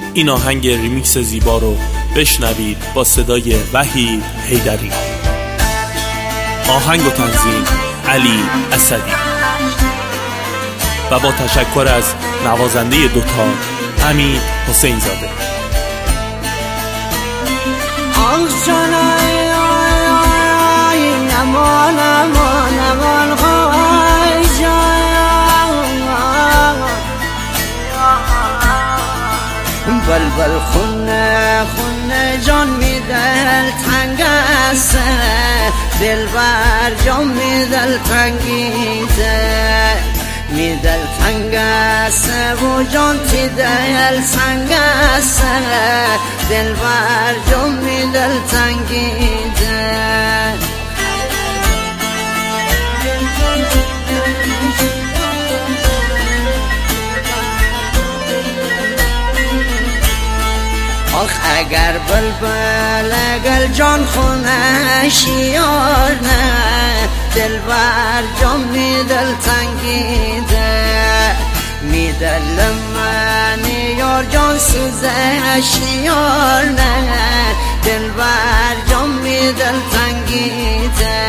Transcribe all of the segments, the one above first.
این آهنگ ریمیکس زیبا رو بشنوید با صدای وحید حیدری. آهنگ و تنظیم علی اسدی و با تشکر از نوازنده دوتا امیر حسین زاده. بلبل خونه خونه جان میدل تنگ است، دلبر جان میدل تنگیده، میدل تنگ است و جان تی دل سنگ است، دلبر جان میدل تنگیده. آخ اگر بلبل اگر جان خونش یار نه، دلبر جان میدل تنگیده، میدل من یار جان سوزش یار نه، دلبر جان میدل تنگیده.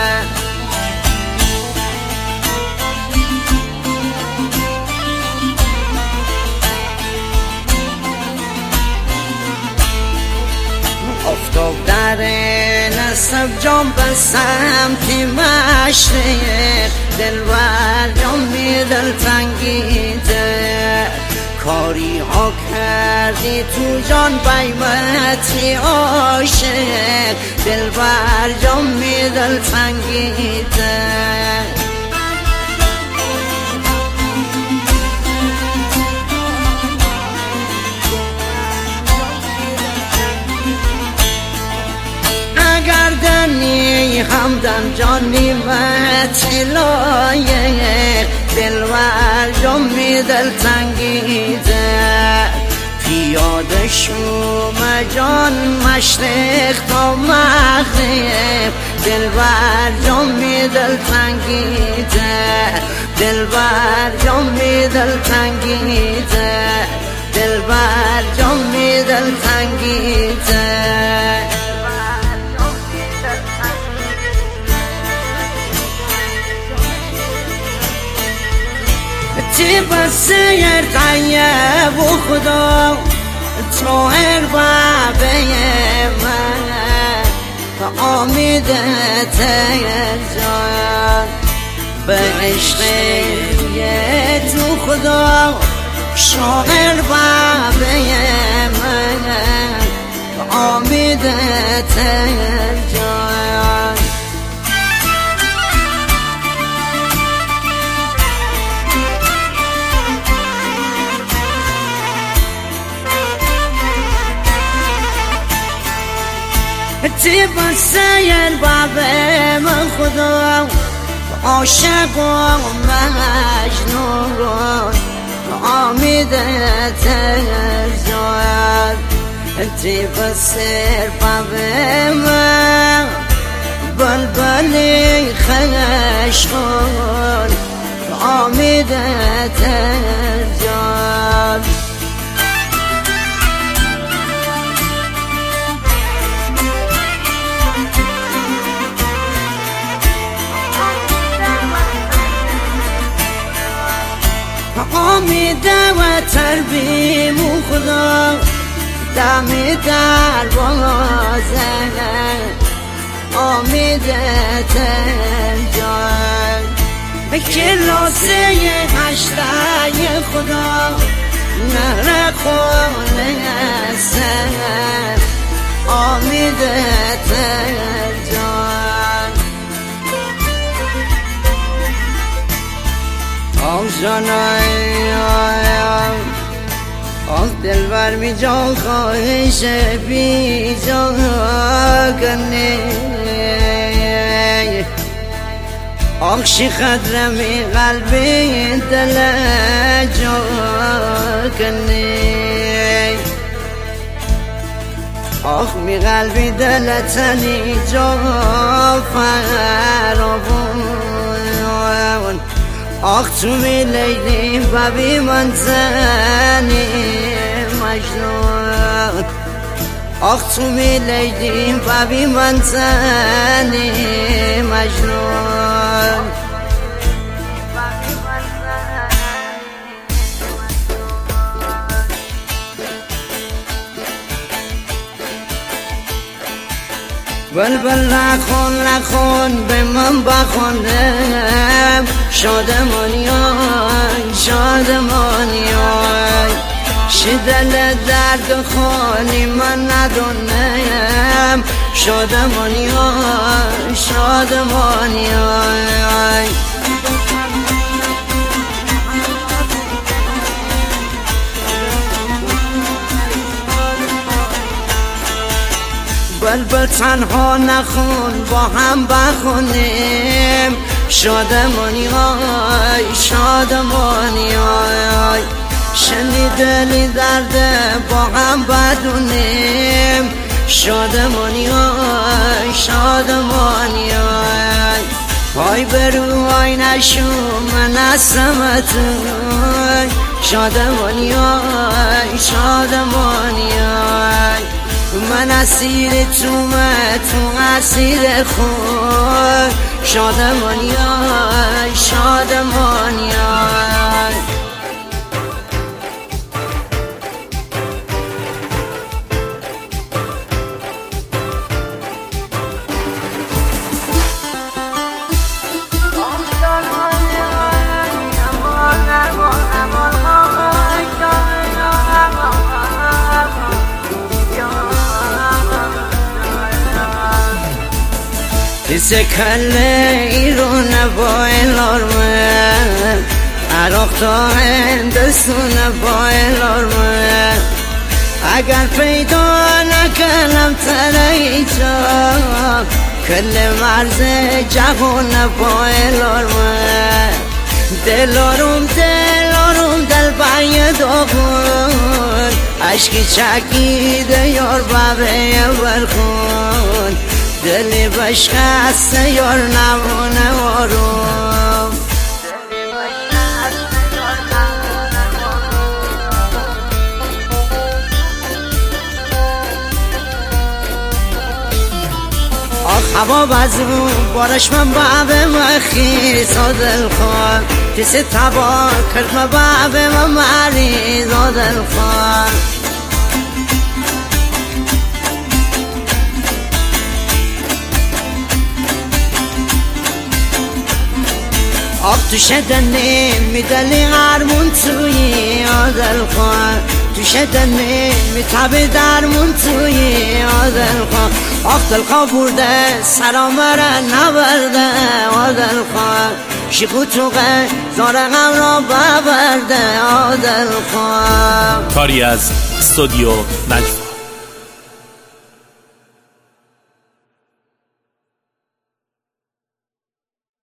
افتاب در نسب جان به سمت مشرق، دلبر جان میدل تنگیده، کاری ها کردی تو جان بیمتی عاشق، دلبر جان میدل تنگیده. گردنی همدن جانی متلایه، دلبر جان میدل تنگیده، پیاده شوم جان مشرق تا مغرب، دلبر جان میدل تنگیده، دلبر جان میدل تنگیده، دلبر جان میدل تنگیده. تی بسیر طیب و خدا تاهر بابه من، آمیده تیزان به عشق تو خدا، شاعر بابه من، آمیده تیزان. تی بسیر بابه من خدا، عاشق و مجنون، آمیده تزار. تی بسیر بابه من بلبلی خشخون، آمیده تزار. آمیده و تربیم و خدا دمی دروازه، آمیده تنجان کلاسه هشته خدا، نهر خونه سر، آمیده تنجان. آه جانای آه دلبر می جان خواهش بی جان کنی، آه شی خدرمی قلبی دل جا کنی، آه می قلبی دل تنی جا فرابون، آخ تو می لیلی و بی من زنی مجنون آخ تو می لیدیم و بی من زنی مجنون بلبل نخون به من بخوندم شادمانی شدل درد خالی من ندونم شادمانی بلبل تنها نخون با هم بخونیم شادمانی شنیدنی درد با هم بدونیم شادمانی های برو های نشون من اسمتون شادمانی من اسیر تو اسیر خود شادمانی دیسه کله ایرون با الارمه عراق تا هندستون با الارمه اگر پیدا نکنم تلیجا کل مرز جهان با الارمه دلارم دل برای داغون عشقی چکیده یار بابه برخون دلی بشکسته یار نمونه آروم آخ هوا بزون بارش من بابه مخی سادل خواه کسی تبا کرد من بابه من مریض آدل خواه آب تو شدنه میدلی هرمون توی آدل خواه تو شدنه میتابه درمون توی آدل خواه آخ دل خواه برده سلام را نبرده آدل خواه شیخو توقه زاره غم را ببرده آدل خواه کاری از استودیو نجم